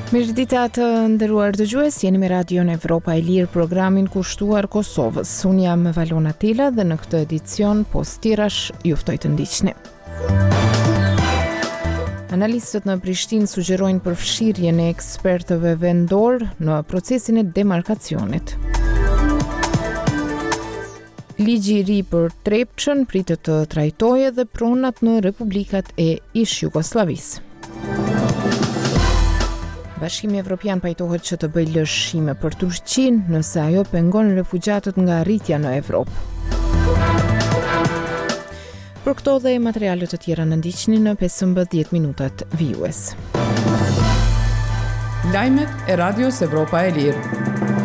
Mirëdita të nderuar dëgjues, jeni me Radion Evropa e Lirë, programin kushtuar Kosovës. Unë jam Valona Tila dhe në këtë edicion postirash ju ftoj të ndiqni. Analistët në Prishtinë sugjerojnë përfshirjen e ekspertëve vendor në procesin e demarkacionit. Ligji i ri për Trepçën pritet të trajtojë dhe pronat në republikat e ish Jugosllavisë. Bashkimi Evropian pajtohet që të bëjë lëshime për Turqinë nëse ajo pengon refugjatët nga arritja në Evropë. Për këto dhe materialet të tjera në ndiqni në 15 minutat vijues. Lajmet e Radios Evropa e Lirë.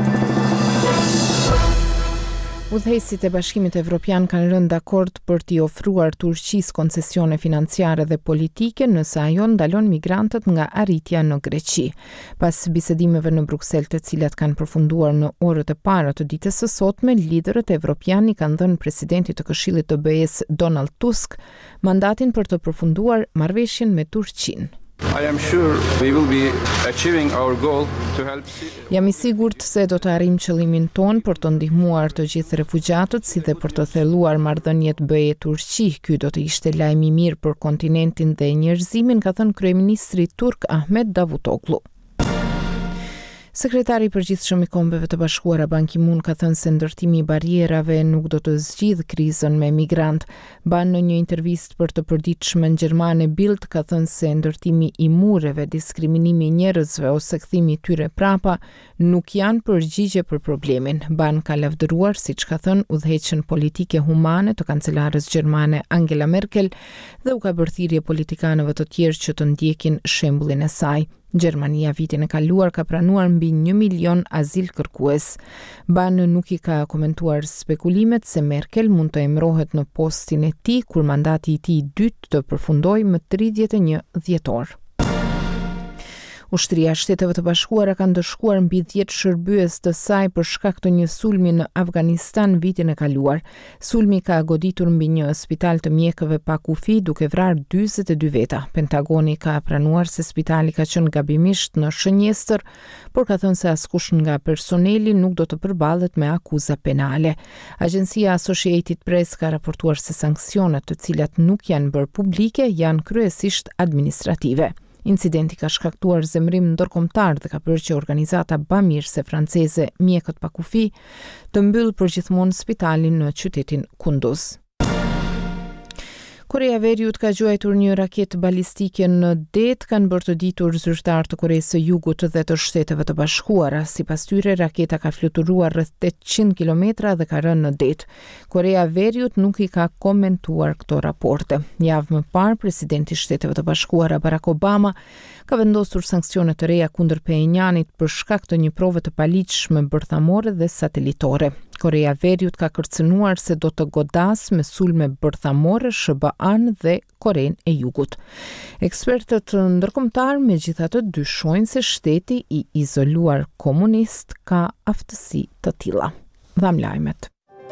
Udhëheqësit e Bashkimit Evropian kanë rënë dakord për t'i ofruar Turqisë koncesione financiare dhe politike nëse ajo ndalon migrantët nga arritja në Greqi. Pas bisedimeve në Bruksel, të cilat kanë përfunduar në orët e para të ditës së sotme, liderët evropian i kanë dhënë presidentit të Këshillit të BE-s Donald Tusk mandatin për të përfunduar marrëveshjen me Turqinë. I am sure we will be achieving our goal to help. Jam i sigurt se do të arrijmë qëllimin ton për të ndihmuar të gjithë refugjatët, si dhe për të thelluar marrëdhëniet BE-Turqi. Ky do të ishte lajm i mirë për kontinentin dhe njerëzimin, ka thënë kryeministri turk Ahmet Davutoglu. Sekretari i përgjithshëm i Kombeve të Bashkuara Ban Ki-moon ka thënë se ndërtimi i barierave nuk do të zgjidhë krizën me migrant. Ban në një intervistë për të përditshmen gjermane Bild ka thënë se ndërtimi i mureve, diskriminimi i njerëzve ose kthimi i tyre prapa nuk janë përgjigje për problemin. Ban ka lavdëruar, siç ka thënë, udhëheqjen politike humane të kancelarës gjermane Angela Merkel dhe u ka bërë thirrje politikanëve të tjerë që të ndjekin shembullin e saj. Gjermania vitin e kaluar ka pranuar mbi 1 milion azil kërkues. Ban nuk i ka komentuar spekulimet se Merkel mund të emërohet në postin e tij kur mandati i tij i dytë të përfundojë më 31 dhjetor. Ushtria e Shteteve të Bashkuara ka ndëshkuar mbi 10 shërbyes të saj për shkak të një sulmi në Afganistan vitin e kaluar. Sulmi ka goditur mbi një spital të mjekëve pa kufi, duke vrarë 42 veta. Pentagoni ka pranuar se spitali ka qenë gabimisht në shënjestër, por ka thënë se askush nga personeli nuk do të përballet me akuza penale. Agjencia Associated Press ka raportuar se sanksionet të cilat nuk janë bërë publike janë kryesisht administrative. Incidenti ka shkaktuar zemrim ndërkombëtar dhe ka bërë që organizata bamirëse franceze Mjekët pa kufi të mbyllë përgjithmonë spitalin në qytetin Kunduz. Korea e Veriut ka gjuajtur një raketë balistike në det, kanë bërë të ditur zyrtar të Koreas së Jugut dhe të Shteteve të Bashkuara. Sipas tyre, raketa ka fluturuar rreth 800 kilometra dhe ka rënë në det. Korea e Veriut nuk i ka komentuar këto raporte. Javë më parë, presidenti i Shteteve të Bashkuara Barack Obama ka vendosur sanksione të reja kundër Pyonjanit për shkak të një prove të paligjshme bërthamore dhe satelitore. Korea e Veriut ka kërcënuar se do të godas me sulme bërthamore SBA-n dhe Korenë e Jugut. Ekspertët ndërkombëtar megjithatë dyshojnë se shteti i izoluar komunist ka aftësi të tilla. Dham lajmet.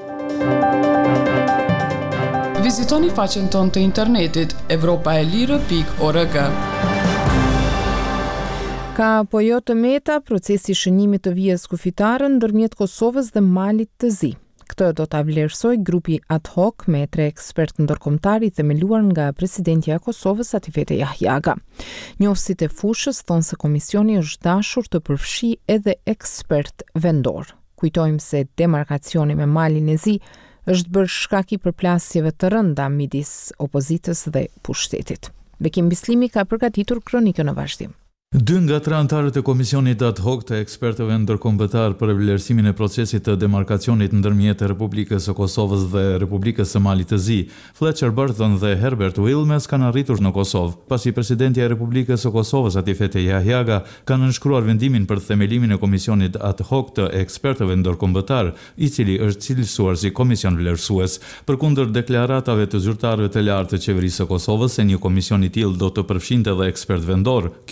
Vizitoni faqen tonë të internetit europaelire.org. Ka apo jo të meta procesi shënimit të vijës kufitare ndërmjet Kosovës dhe Malit të Zi. Këtë do ta vlerësoj grupi ad hoc me 3 ekspertë ndërkombëtar i themeluar nga presidentja e Kosovës Atifete Jahjaga. Njohësit e fushës thonë se komisioni është dashur të përfshi edhe ekspert vendor. Kujtojmë se demarkacioni me Malin e Zi është bërë shkak i përplasjeve të rënda midis opozitës dhe pushtetit. Bekim Bislimi ka përgatitur kronikën në vazhdim. 2 nga 3 anëtarët e komisionit ad hoc të ekspertëve ndërkombëtar për vlerësimin e procesit të demarkacionit ndërmjet Republikës së Kosovës dhe Republikës së Malit të Zi, Fletcher Burton dhe Herbert Wilmes kanë arritur në Kosovë, pasi presidentja e Republikës së Kosovës Atifete Jahjaga ka nënshkruar vendimin për themelimin e komisionit ad hoc të ekspertëve ndërkombëtar, i cili është cilësuar si komision vlerësues. Përkundër deklaratave të zyrtarëve të lartë të qeverisë së Kosovës se një komision i tillë do të përfshinte edhe ekspert vendor, kjo nuk ka ndodhur.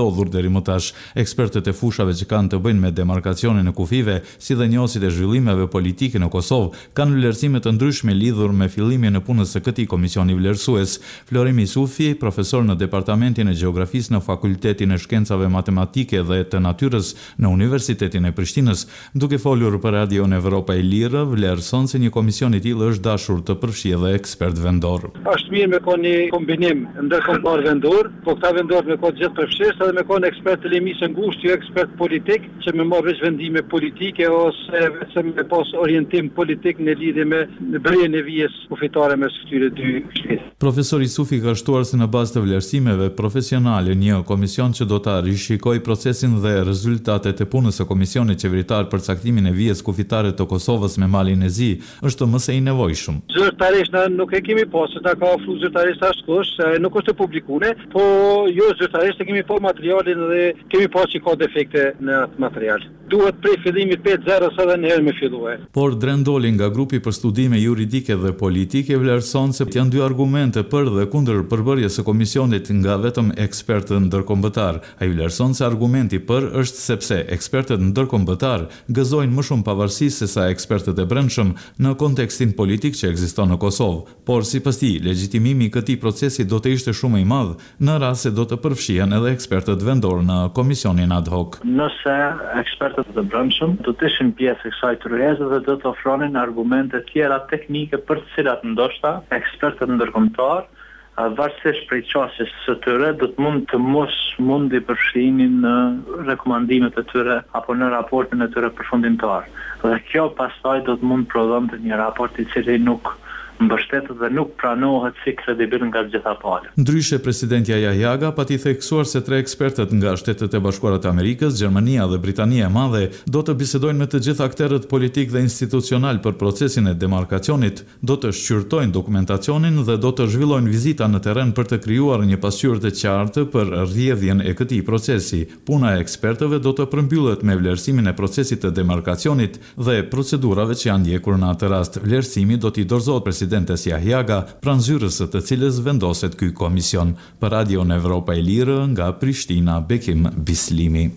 ndodhur deri më tash. Ekspertët e fushave që kanë të bëjnë me demarkacionin e kufive, si dhe njohësit e zhvillimeve politike në Kosovë, kanë vlerësime të ndryshme lidhur me fillimin e punës së këtij komisioni vlerësues. Florimi Sufi, profesor në Departamentin e Gjeografisë në Fakultetin e Shkencave Matematike dhe të Natyrës në Universitetin e Prishtinës, duke folur për Radio Evropa e Lirë, vlerëson se një komision i tillë është dashur të përfshijë edhe ekspert vendor. Është mirë me një kombinim ndërkombëtar vendor, po këta vendor me gjithë përfshirës edhe me ekspert të limisë ngushtë, jo ekspert politik, që me marrë veç vendime politike ose vetëm me pas orientim politik në lidhje me bërjen e vijës kufitare mes këtyre dy shtete. Profesori Sufi ka shtuar se në bazë të vlerësimeve profesionale, një komision që do ta rishikojë procesin dhe rezultatet e punës së Komisionit Qeveritar për caktimin e vijës kufitare të Kosovës me malin e zi është më së i nevojshëm. Zyrtarisht nuk e kemi pasur, ta ka ofruar zyrtarisht ashtush, nuk është e publikuar, po jo zyrtarisht kemi pa materialin dhe kemi pas që ka defekte në atë material. Duhet prej fillimit 5-0 sa dhe njëherë me filluar. Por Drendoli nga grupi për studime juridike dhe politike vlerëson se janë dy argumente për dhe kundër përbërjes së komisionit nga vetëm ekspertë ndërkombëtar. Ai vlerëson se argumenti për është sepse ekspertët ndërkombëtar gëzojnë më shumë pavarësisht se sa ekspertët e brendshëm në kontekstin politik që ekziston në Kosovë. Por sipas tij, legjitimimi i këtij procesi do të ishte shumë i madh në rast se do të përfshihen edhe ekspertët vendor në komisionin ad hoc. Nëse ekspertët e brendshëm do të ishin pjesë e kësaj tërheqëse dhe do të ofronin argumente tjera teknike për të cilat ndoshta ekspertët ndërkombëtar varësisht prej qasjes së tyre do të mund të mos mundi përfshihnin në rekomandimet e tyre apo në raportin e tyre përfundimtar. Dhe kjo pastaj do të mund prodhonte një raport i cili nuk mbështetet dhe nuk pranohet si kredibil nga gjitha palët. Ndryshe, presidentja Jahjaga pati theksuar se 3 ekspertët nga Shtetet e Bashkuara të Amerikës, Gjermania dhe Britania e Madhe do të bisedojnë me të gjithë akterët politik dhe institucional për procesin e demarkacionit, do të shqyrtojnë dokumentacionin dhe do të zhvillojnë vizita në terren për të krijuar një pasqyrë të qartë për rrjedhjen e këtij procesi. Puna e ekspertëve do të përmbyllet me vlerësimin e procesit të demarkacionit dhe procedurave që janë ndjekur në atë rast. Vlerësimi do t'i dorëzohet presidentes Jahjaga, pranzyrës së të cilës vendoset ky komision. Për Radio Evropa e Lirë nga Prishtina, Bekim Bislimi.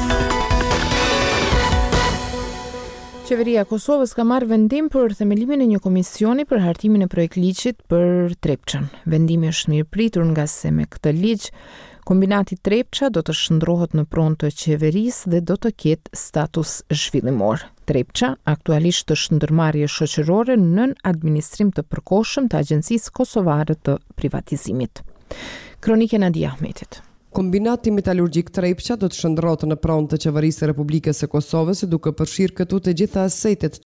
Qeveria e Kosovës ka marrë vendim për themelimin e një komisioni për hartimin e projektligjit për Trepçën. Vendimi është mirëpritur nga se me këtë ligj kombinati Trepça do të shndrohet në pronë të qeverisë dhe do të ketë status zhvillimor. Trepça aktualisht është ndërmarrje shoqërore nën administrim të përkohshëm të Agjencisë Kosovare të Privatizimit. Kronike Nadia Ahmetit. Kombinati metalurgjik Trepça do të shndrohet në pronë të qeverisë së Republikës së Kosovës duke përfshirë këtu të gjitha asetet